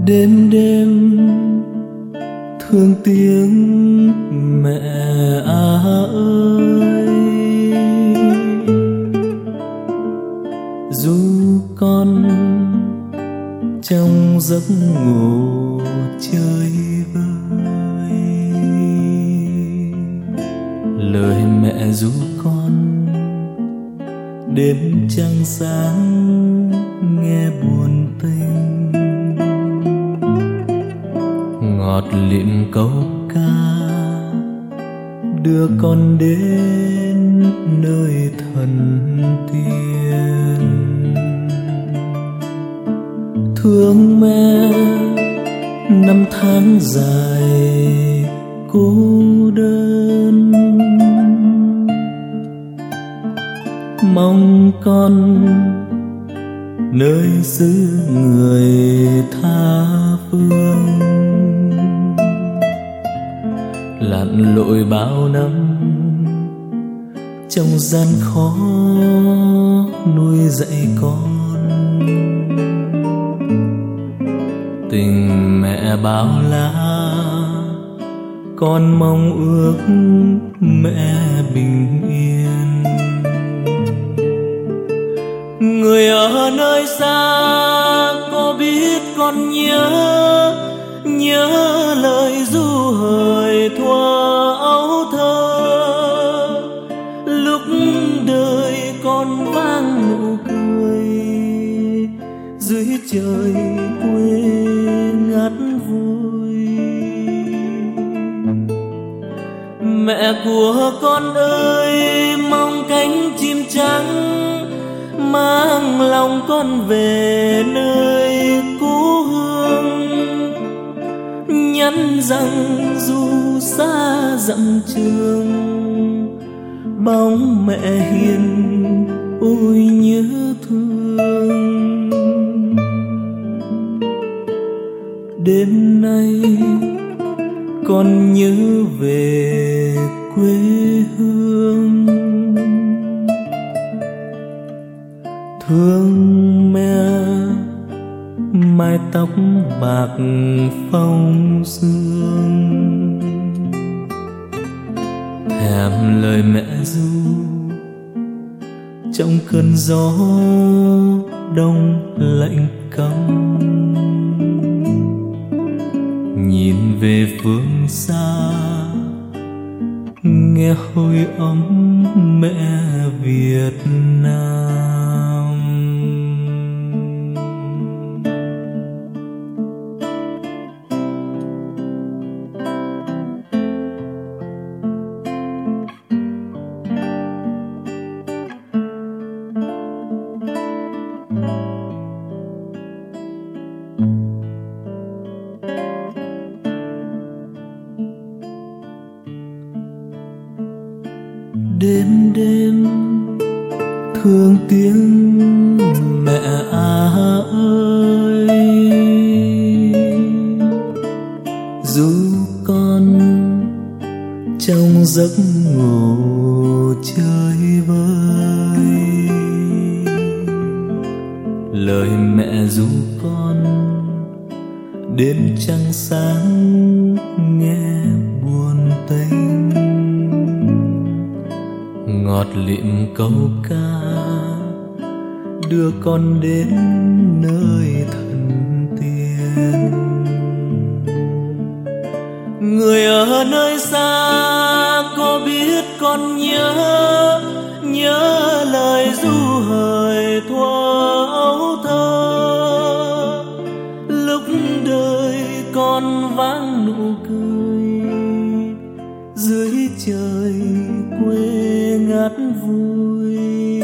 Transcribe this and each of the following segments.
Đêm đêm thương tiếng mẹ ơi, dù con trong giấc ngủ chơi vơi, lời mẹ ru con đêm trăng sáng nghe buồn tênh, ngọt lịm câu ca đưa con đến nơi thần tiên. Thương mẹ năm tháng dài cô đơn, mong con nơi xứ người tha phương, lặn lội bao năm trong gian khó nuôi dạy con. Tình mẹ bao la con mong ước mẹ bình yên. Người ở nơi xa có biết con nhớ lời ru hời thuở ấu thơ, lúc đời con vang nụ cười dưới trời quê ngát vui. Mẹ của con ơi, mong cánh chim trắng mang lòng con về nơi cố hương, nhắn rằng dù xa dặm trường bóng mẹ hiền ôi nhớ thương. Đêm nay con nhớ về quê hương, thương mẹ mái tóc bạc phong sương, thèm lời mẹ ru trong cơn gió đông lạnh cóng. Nhìn về phương xa nghe hơi ấm mẹ Việt Nam. Đêm đêm thương tiếng mẹ ơi, dù con trong giấc ngủ chơi vơi, lời mẹ ru con đêm trăng sáng nghe buồn tênh, ngọt lịm câu ca đưa con đến nơi thần tiên. Người ở nơi xa có biết con nhớ lời ru hời thuở ấu thơ, lúc đời con vang nụ cười dưới trời quê ngát vui.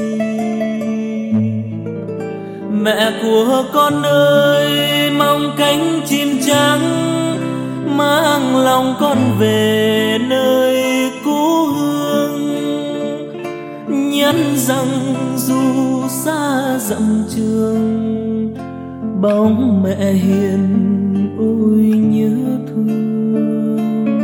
Mẹ của con ơi, mong cánh chim trắng mang lòng con về nơi cố hương, nhắn rằng dù xa dặm trường bóng mẹ hiền ôi nhớ thương.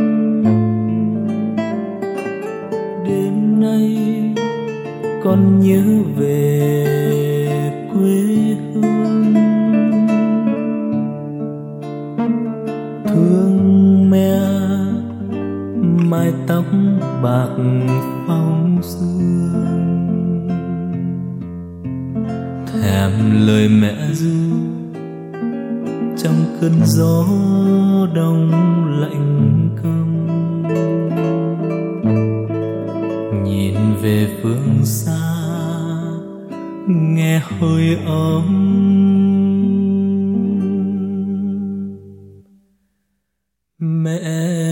Đêm nay con nhớ về quê hương, mái tóc bạc phong sương. Thèm lời mẹ ru trong cơn gió đông lạnh câm. Nhìn về phương xa nghe hơi ấm. Mẹ